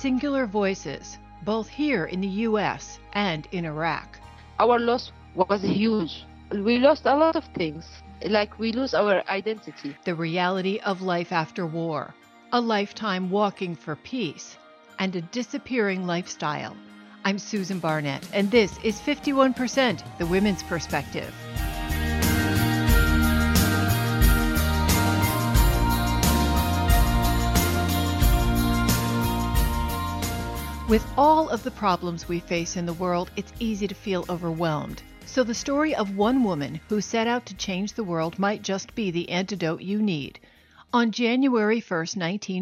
singular voices, both here in the U.S. and in Iraq. Our loss was huge. We lost a lot of things, like we lose our identity. The reality of life after war, a lifetime walking for peace, and a disappearing lifestyle. I'm Susan Barnett, and this is 51%, the Women's Perspective. With all of the problems we face in the world, it's easy to feel overwhelmed. So the story of one woman who set out to change the world might just be the antidote you need. On January 1st,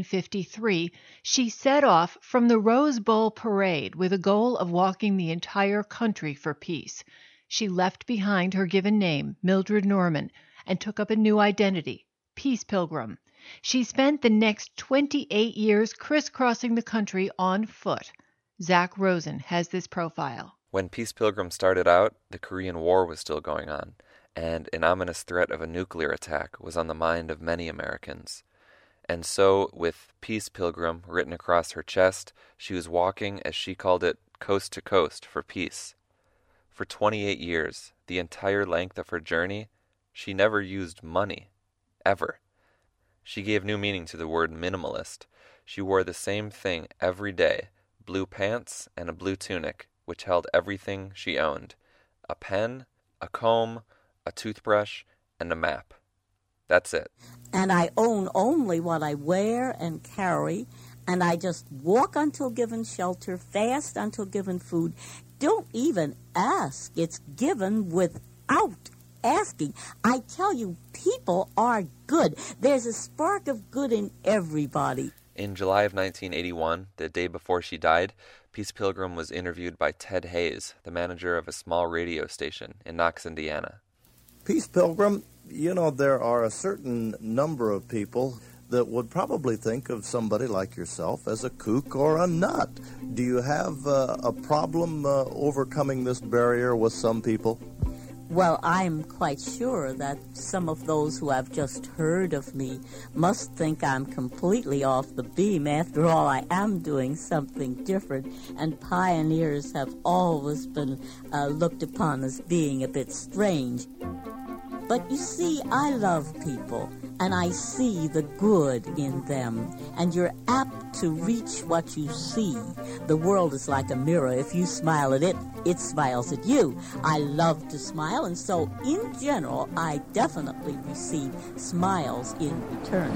1953, she set off from the Rose Bowl parade with a goal of walking the entire country for peace. She left behind her given name, Mildred Norman, and took up a new identity, Peace Pilgrim. She spent the next 28 years crisscrossing the country on foot. Zach Rosen has this profile. When Peace Pilgrim started out, the Korean War was still going on, and an ominous threat of a nuclear attack was on the mind of many Americans. And so, with Peace Pilgrim written across her chest, she was walking, as she called it, coast to coast for peace. For 28 years, the entire length of her journey, she never used money. Ever. She gave new meaning to the word minimalist. She wore the same thing every day, blue pants and a blue tunic, which held everything she owned. A pen, a comb, a toothbrush, and a map. That's it. And I own only what I wear and carry, and I just walk until given shelter, fast until given food. Don't even ask. It's given without asking. I tell you, people are good. There's a spark of good in everybody. In July of 1981, the day before she died, Peace Pilgrim was interviewed by Ted Hayes, the manager of a small radio station in Knox, Indiana. Peace Pilgrim, you know, there are a certain number of people that would probably think of somebody like yourself as a kook or a nut. Do you have a problem overcoming this barrier with some people? Well, I'm quite sure that some of those who have just heard of me must think I'm completely off the beam. After all, I am doing something different, and pioneers have always been looked upon as being a bit strange. But you see, I love people, and I see the good in them, and you're apt to reach what you see. The world is like a mirror. If you smile at it, it smiles at you. I love to smile, and so in general, I definitely receive smiles in return.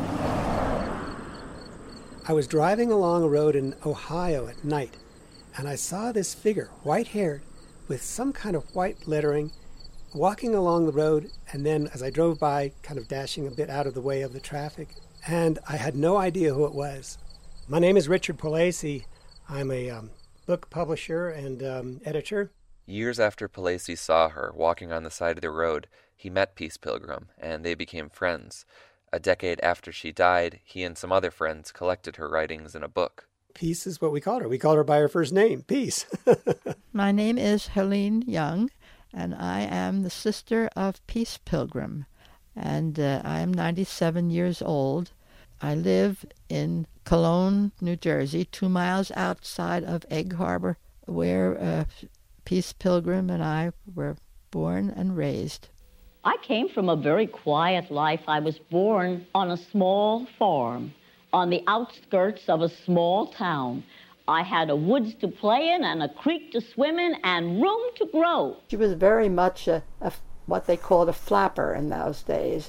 I was driving along a road in Ohio at night, and I saw this figure, white-haired, with some kind of white lettering, walking along the road, and then as I drove by, kind of dashing a bit out of the way of the traffic, and I had no idea who it was. My name is Richard Palacey. I'm a book publisher and editor. Years after Palacey saw her walking on the side of the road, he met Peace Pilgrim, and they became friends. A decade after she died, he and some other friends collected her writings in a book. Peace is what we called her. We called her by her first name, Peace. My name is Helene Young, and I am the sister of Peace Pilgrim, and I am 97 years old. I live in Cologne, New Jersey, 2 miles outside of Egg Harbor, where Peace Pilgrim and I were born and raised. I came from a very quiet life. I was born on a small farm on the outskirts of a small town. I had a woods to play in and a creek to swim in and room to grow. She was very much what they called a flapper in those days.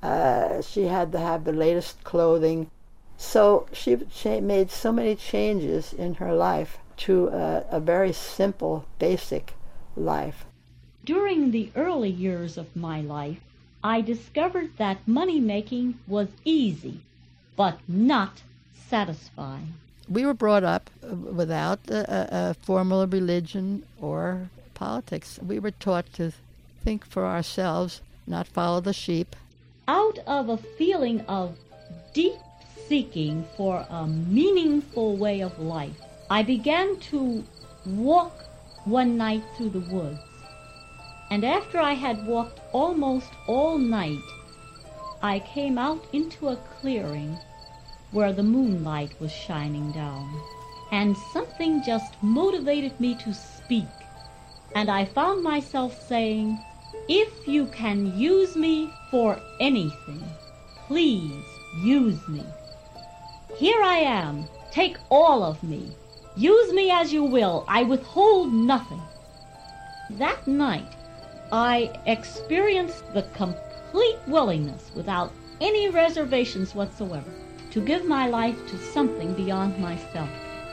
She had to have the latest clothing. So she made so many changes in her life to a very simple, basic life. During the early years of my life, I discovered that money-making was easy, but not satisfying. We were brought up without a formal religion or politics. We were taught to think for ourselves, not follow the sheep. Out of a feeling of deep seeking for a meaningful way of life, I began to walk one night through the woods. And after I had walked almost all night, I came out into a clearing where the moonlight was shining down. and something just motivated me to speak. And I found myself saying, if you can use me for anything, please use me. Here I am. Take all of me. Use me as you will. I withhold nothing. That night, I experienced the complete willingness, without any reservations whatsoever, to give my life to something beyond myself.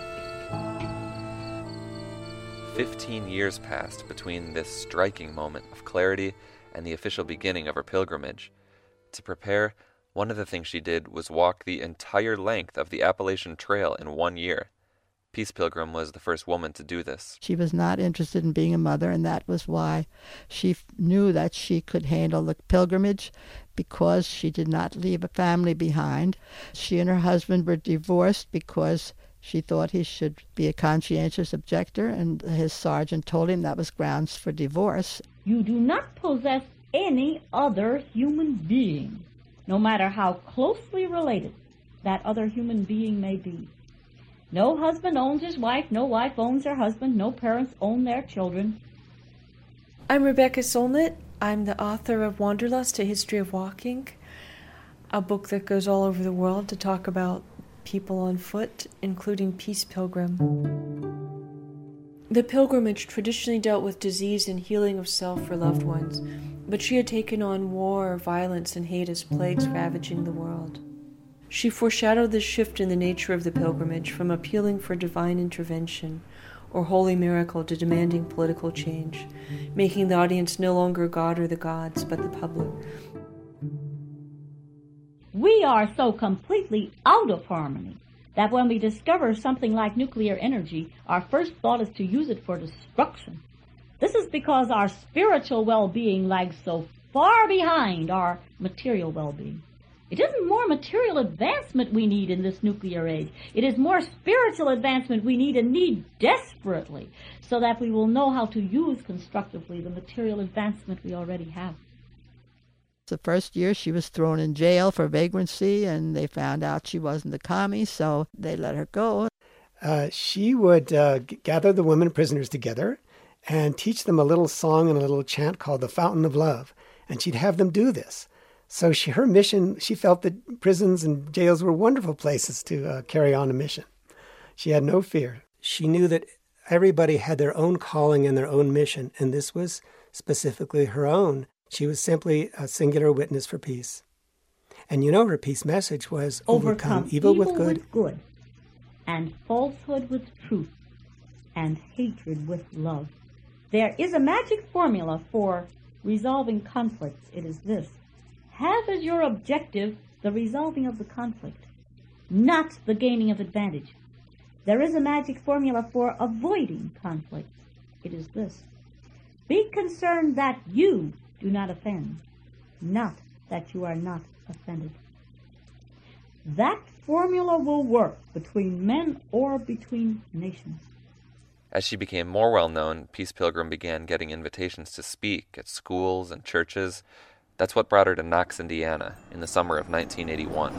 15 years passed between this striking moment of clarity and the official beginning of her pilgrimage. To prepare, one of the things she did was walk the entire length of the Appalachian Trail in 1 year. Peace Pilgrim was the first woman to do this. She was not interested in being a mother, and that was why she knew that she could handle the pilgrimage, because she did not leave a family behind. She and her husband were divorced because she thought he should be a conscientious objector, and his sergeant told him that was grounds for divorce. You do not possess any other human being, no matter how closely related that other human being may be. No husband owns his wife, no wife owns her husband, no parents own their children. I'm Rebecca Solnit. I'm the author of Wanderlust, A History of Walking, a book that goes all over the world to talk about people on foot, including Peace Pilgrim. The pilgrimage traditionally dealt with disease and healing of self for loved ones, but she had taken on war, violence, and hate as plagues ravaging the world. She foreshadowed this shift in the nature of the pilgrimage from appealing for divine intervention or holy miracle to demanding political change, making the audience no longer God or the gods, but the public. We are so completely out of harmony that when we discover something like nuclear energy, our first thought is to use it for destruction. This is because our spiritual well-being lags so far behind our material well-being. It isn't more material advancement we need in this nuclear age. It is more spiritual advancement we need, and need desperately, so that we will know how to use constructively the material advancement we already have. The first year she was thrown in jail for vagrancy, and they found out she wasn't a commie, so they let her go. She would gather the women prisoners together and teach them a little song and a little chant called the Fountain of Love, and she'd have them do this. So her mission, she felt that prisons and jails were wonderful places to carry on a mission. She had no fear. She knew that everybody had their own calling and their own mission, and this was specifically her own. She was simply a singular witness for peace. And her peace message was overcome evil with good, and falsehood with truth, and hatred with love. There is a magic formula for resolving conflicts. It is this: have as your objective the resolving of the conflict, not the gaining of advantage. There is a magic formula for avoiding conflicts. It is this: be concerned that you do not offend, not that you are not offended. That formula will work between men or between nations. As she became more well-known, Peace Pilgrim began getting invitations to speak at schools and churches. That's what brought her to Knox, Indiana, in the summer of 1981.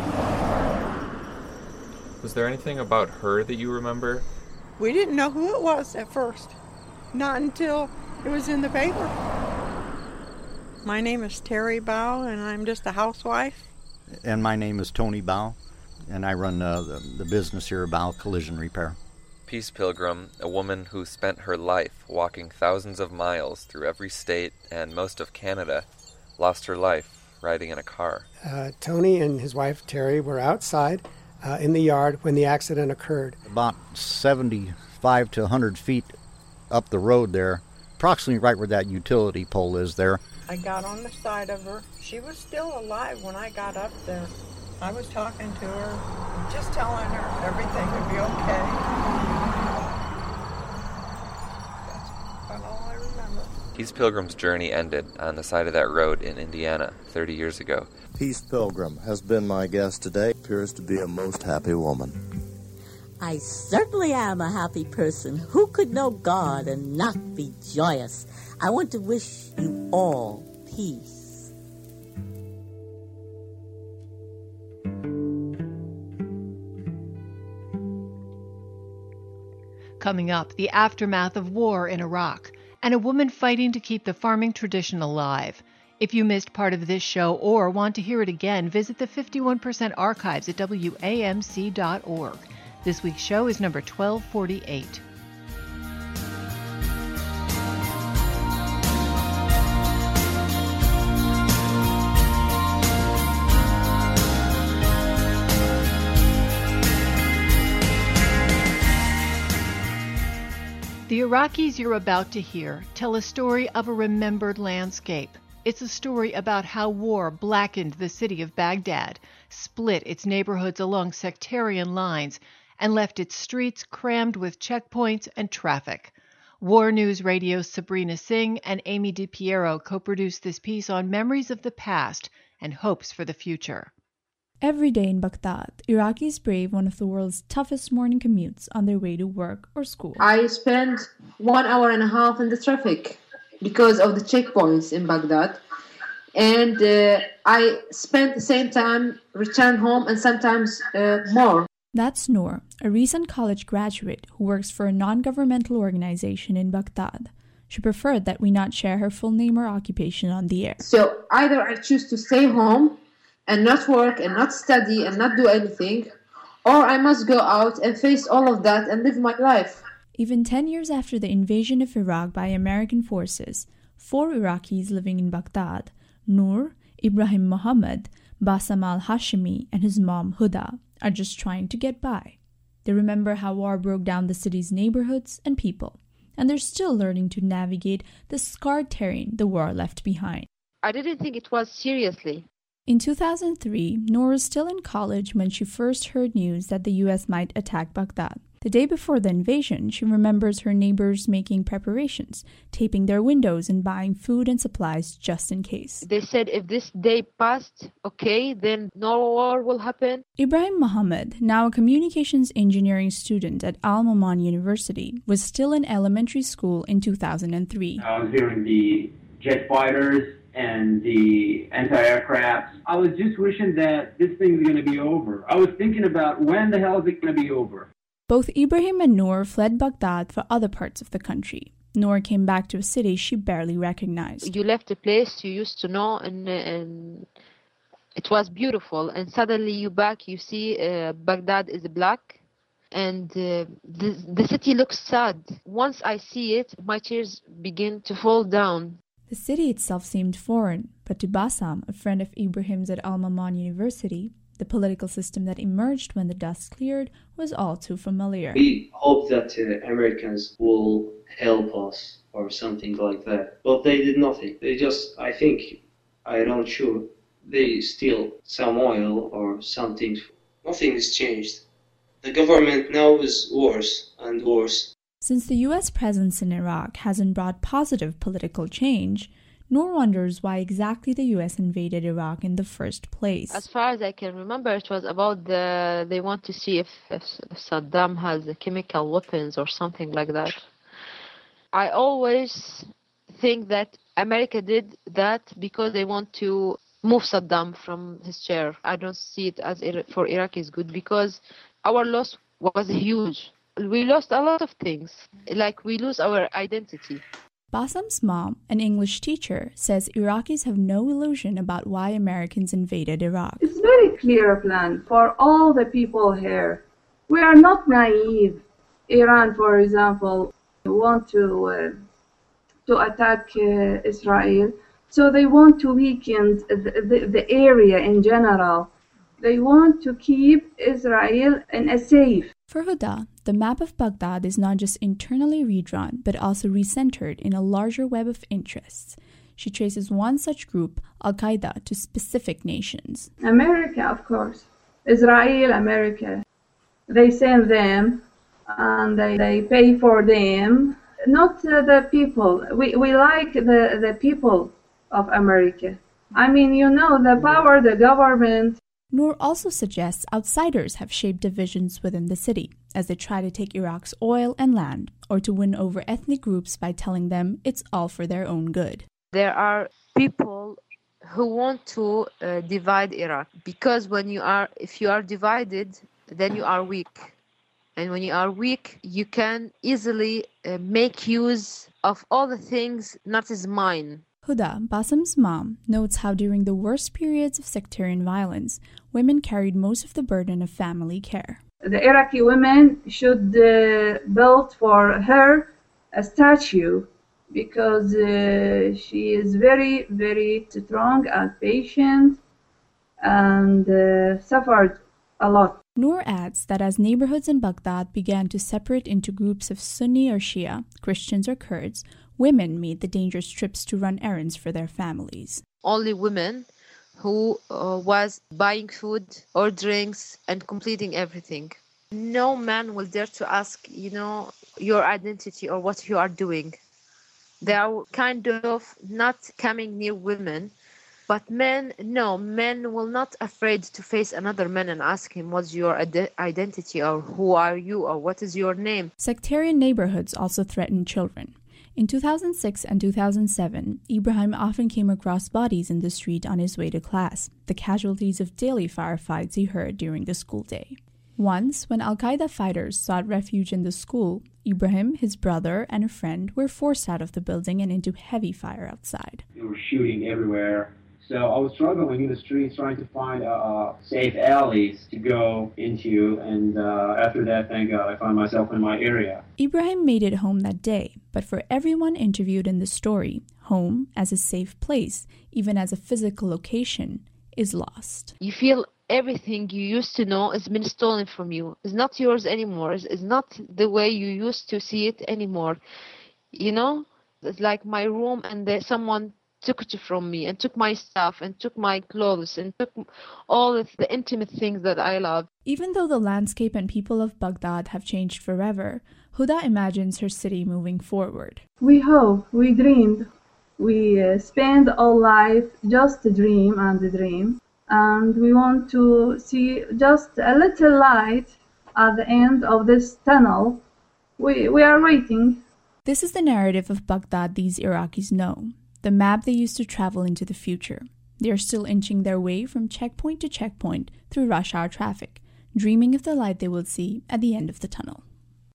Was there anything about her that you remember? We didn't know who it was at first. Not until it was in the paper. My name is Terry Bow, and I'm just a housewife. And my name is Tony Bow, and I run the business here, Bow Collision Repair. Peace Pilgrim, a woman who spent her life walking thousands of miles through every state and most of Canada, lost her life riding in a car. Tony and his wife Terry were outside in the yard when the accident occurred. About 75 to 100 feet up the road there, approximately right where that utility pole is there. I got on the side of her. She was still alive when I got up there. I was talking to her, just telling her everything would be okay. That's about all I remember. Peace Pilgrim's journey ended on the side of that road in Indiana 30 years ago. Peace Pilgrim has been my guest today. Appears to be a most happy woman. I certainly am a happy person. Who could know God and not be joyous? I want to wish you all peace. Coming up, the aftermath of war in Iraq and a woman fighting to keep the farming tradition alive. If you missed part of this show or want to hear it again, visit the 51% archives at WAMC.org. This week's show is number 1248. The Iraqis you're about to hear tell a story of a remembered landscape. It's a story about how war blackened the city of Baghdad, split its neighborhoods along sectarian lines, and left its streets crammed with checkpoints and traffic. War News Radio's Sabrina Singh and Amy DiPiero co-produced this piece on memories of the past and hopes for the future. Every day in Baghdad, Iraqis brave one of the world's toughest morning commutes on their way to work or school. I spent 1 hour and a half in the traffic because of the checkpoints in Baghdad. And I spent the same time, return home, and sometimes more. That's Noor, a recent college graduate who works for a non-governmental organization in Baghdad. She preferred that we not share her full name or occupation on the air. So either I choose to stay home and not work and not study and not do anything, or I must go out and face all of that and live my life. Even 10 years after the invasion of Iraq by American forces, 4 Iraqis living in Baghdad, Noor, Ibrahim Mohammed, Bassam al-Hashimi, and his mom Huda, are just trying to get by. They remember how war broke down the city's neighborhoods and people, and they're still learning to navigate the scarred terrain the war left behind. I didn't think it was seriously. In 2003, Noor was still in college when she first heard news that the U.S. might attack Baghdad. The day before the invasion, she remembers her neighbors making preparations, taping their windows and buying food and supplies just in case. They said if this day passed, okay, then no war will happen. Ibrahim Mohammed, now a communications engineering student at Al-Maman University, was still in elementary school in 2003. I was hearing the jet fighters and the anti-aircraft. I was just wishing that this thing's going to be over. I was thinking about when the hell is it going to be over? Both Ibrahim and Noor fled Baghdad for other parts of the country. Noor came back to a city she barely recognized. You left a place you used to know and it was beautiful. And suddenly you back, you see Baghdad is black and the city looks sad. Once I see it, my tears begin to fall down. The city itself seemed foreign, but to Bassam, a friend of Ibrahim's at Al-Maman University, the political system that emerged when the dust cleared was all too familiar. We hope that Americans will help us or something like that. But they did nothing. They just, I'm not sure, they steal some oil or something. Nothing has changed. The government now is worse and worse. Since the U.S. presence in Iraq hasn't brought positive political change, Noor wonders why exactly the U.S. invaded Iraq in the first place. As far as I can remember, it was about they want to see if Saddam has chemical weapons or something like that. I always think that America did that because they want to move Saddam from his chair. I don't see it as for Iraqis good because our loss was huge. We lost a lot of things, like we lose our identity. Bassam's mom, an English teacher, says Iraqis have no illusion about why Americans invaded Iraq. It's very clear plan for all the people here. We are not naive. Iran, for example, want to attack Israel, so they want to weaken the area in general. They want to keep Israel in a safe. For Huda, the map of Baghdad is not just internally redrawn, but also recentered in a larger web of interests. She traces one such group, Al-Qaeda, to specific nations. America, of course. Israel, America. They send them, and they pay for them. Not the people. We like the people of America. I mean, you know, the power, the government. Noor also suggests outsiders have shaped divisions within the city as they try to take Iraq's oil and land, or to win over ethnic groups by telling them it's all for their own good. There are people who want to divide Iraq because if you are divided, then you are weak. And when you are weak, you can easily make use of all the things not as mine. Huda, Basam's mom, notes how during the worst periods of sectarian violence, women carried most of the burden of family care. The Iraqi women should build for her a statue because she is very, very strong and patient and suffered a lot. Noor adds that as neighborhoods in Baghdad began to separate into groups of Sunni or Shia, Christians or Kurds, women made the dangerous trips to run errands for their families. Only women who was buying food or drinks and completing everything. No man will dare to ask, your identity or what you are doing. They are kind of not coming near women. But men will not afraid to face another man and ask him what's your identity or who are you or what is your name. Sectarian neighborhoods also threaten children. In 2006 and 2007, Ibrahim often came across bodies in the street on his way to class, the casualties of daily firefights he heard during the school day. Once, when Al-Qaeda fighters sought refuge in the school, Ibrahim, his brother, and a friend were forced out of the building and into heavy fire outside. They were shooting everywhere. So I was struggling in the streets trying to find safe alleys to go into, and after that, thank God, I found myself in my area. Ibrahim made it home that day, but for everyone interviewed in the story, home as a safe place, even as a physical location, is lost. You feel everything you used to know has been stolen from you. It's not yours anymore. It's not the way you used to see it anymore. It's like my room and someone took it from me and took my stuff and took my clothes and took all of the intimate things that I love. Even though the landscape and people of Baghdad have changed forever, Huda imagines her city moving forward. We hope, we dreamed, we spend all life just to dream and dream, and we want to see just a little light at the end of this tunnel. We are waiting. This is the narrative of Baghdad these Iraqis know. The map they used to travel into the future. They are still inching their way from checkpoint to checkpoint through rush hour traffic, dreaming of the light they will see at the end of the tunnel.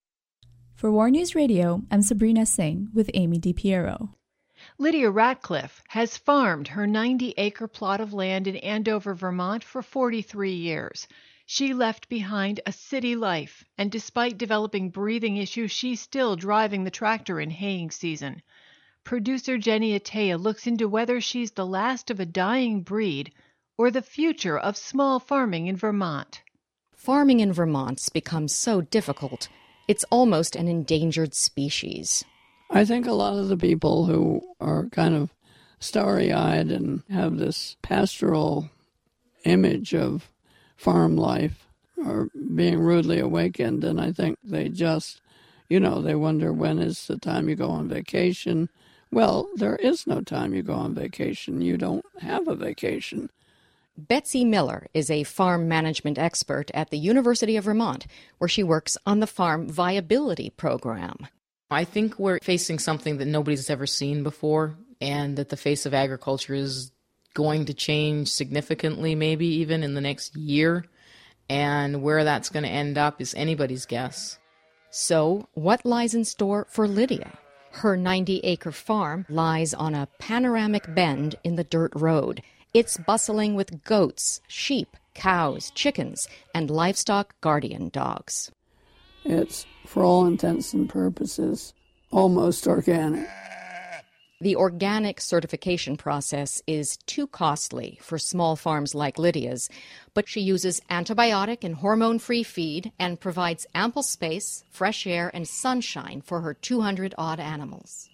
For War News Radio, I'm Sabrina Singh with Amy DiPiero. Lydia Ratcliffe has farmed her 90-acre plot of land in Andover, Vermont for 43 years. She left behind a city life, and despite developing breathing issues, she's still driving the tractor in haying season. Producer Jenny Atea looks into whether she's the last of a dying breed or the future of small farming in Vermont. Farming in Vermont's become so difficult, it's almost an endangered species. I think a lot of the people who are kind of starry-eyed and have this pastoral image of farm life are being rudely awakened, and I think they just, they wonder when is the time you go on vacation. Well, there is no time you go on vacation. You don't have a vacation. Betsy Miller is a farm management expert at the University of Vermont, where she works on the Farm Viability Program. I think we're facing something that nobody's ever seen before, and that the face of agriculture is going to change significantly, maybe even in the next year. And where that's going to end up is anybody's guess. So, what lies in store for Lydia? Her 90-acre farm lies on a panoramic bend in the dirt road. It's bustling with goats, sheep, cows, chickens, and livestock guardian dogs. It's, for all intents and purposes, almost organic. The organic certification process is too costly for small farms like Lydia's, but she uses antibiotic and hormone-free feed and provides ample space, fresh air, and sunshine for her 200-odd animals.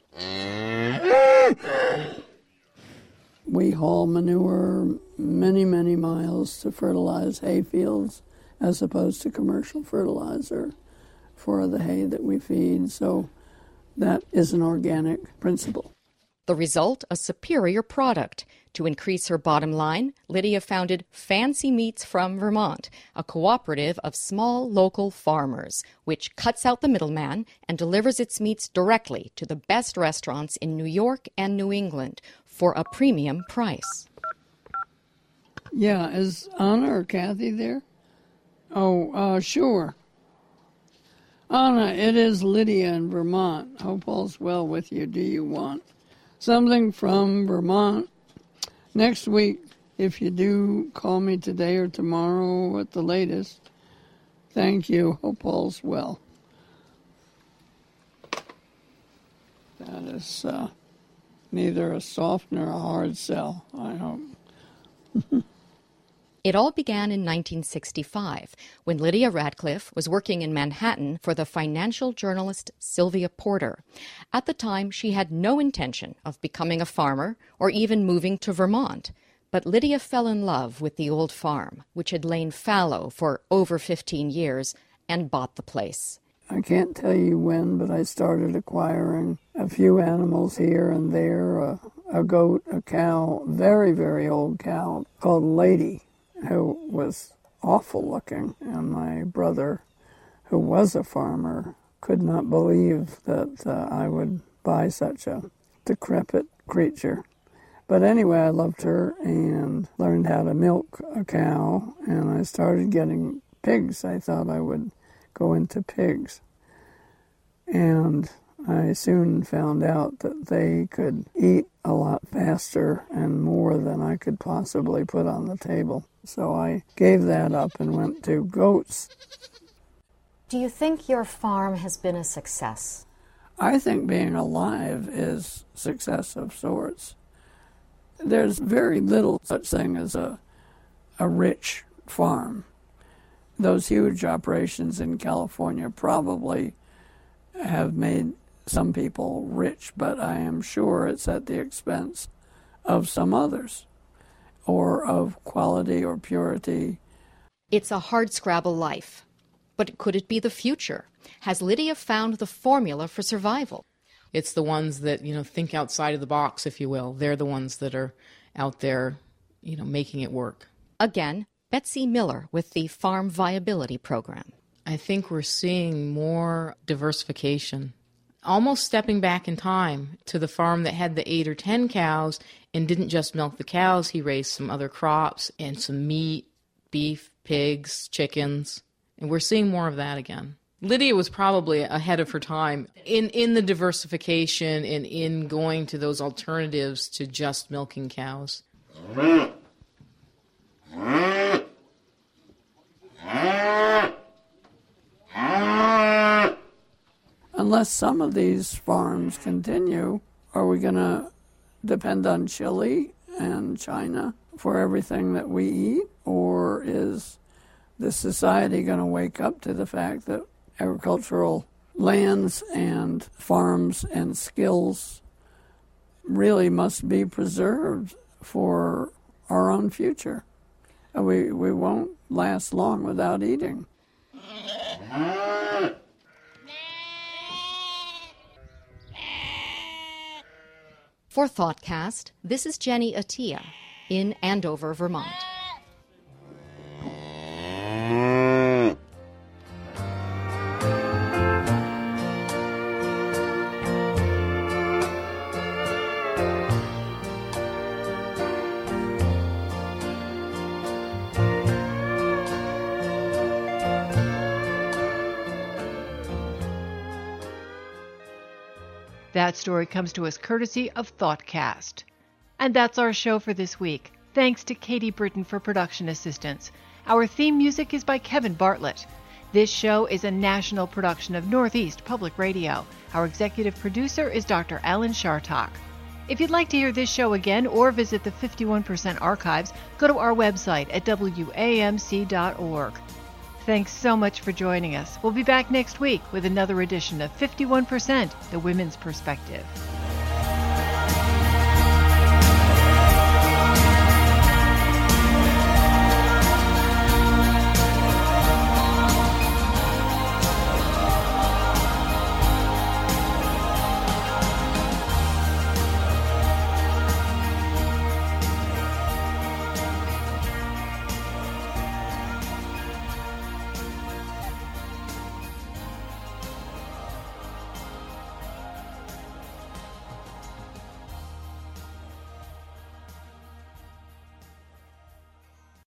We haul manure many, many miles to fertilize hay fields as opposed to commercial fertilizer for the hay that we feed, so that is an organic principle. The result, a superior product. To increase her bottom line, Lydia founded Fancy Meats from Vermont, a cooperative of small local farmers, which cuts out the middleman and delivers its meats directly to the best restaurants in New York and New England for a premium price. Yeah, is Anna or Kathy there? Oh, sure. Anna, it is Lydia in Vermont. Hope all's well with you. Do you want something from Vermont? Next week, if you do, call me today or tomorrow at the latest. Thank you. Hope all's well. That is neither a soft nor a hard sell, I hope. It all began in 1965 when Lydia Radcliffe was working in Manhattan for the financial journalist Sylvia Porter. At the time, she had no intention of becoming a farmer or even moving to Vermont. But Lydia fell in love with the old farm, which had lain fallow for over 15 years, and bought the place. I can't tell you when, but I started acquiring a few animals here and there, a goat, a cow, very, very old cow called Lady, who was awful looking, and my brother, who was a farmer, could not believe that I would buy such a decrepit creature. But anyway, I loved her and learned how to milk a cow, and I started getting pigs. I thought I would go into pigs. And I soon found out that they could eat a lot faster and more than I could possibly put on the table. So I gave that up and went to goats. Do you think your farm has been a success? I think being alive is success of sorts. There's very little such thing as a rich farm. Those huge operations in California probably have made some people rich, but I am sure it's at the expense of some others, or of quality or purity. It's a hardscrabble life. But could it be the future? Has Lydia found the formula for survival? It's the ones that, think outside of the box, if you will. They're the ones that are out there, making it work. Again, Betsy Miller with the Farm Viability Program. I think we're seeing more diversification, almost stepping back in time to the farm that had the 8 or 10 cows and didn't just milk the cows. He raised some other crops and some meat, beef, pigs, chickens, and we're seeing more of that again. Lydia was probably ahead of her time in the diversification and in going to those alternatives to just milking cows. Unless some of these farms continue, are we going to depend on Chile and China for everything that we eat? Or is the society going to wake up to the fact that agricultural lands and farms and skills really must be preserved for our own future? We won't last long without eating. For ThoughtCast, this is Jenny Attia in Andover, Vermont. That story comes to us courtesy of ThoughtCast. And that's our show for this week. Thanks to Katie Britton for production assistance. Our theme music is by Kevin Bartlett. This show is a national production of Northeast Public Radio. Our executive producer is Dr. Alan Shartok. If you'd like to hear this show again or visit the 51% archives, go to our website at WAMC.org. Thanks so much for joining us. We'll be back next week with another edition of 51%, The Women's Perspective.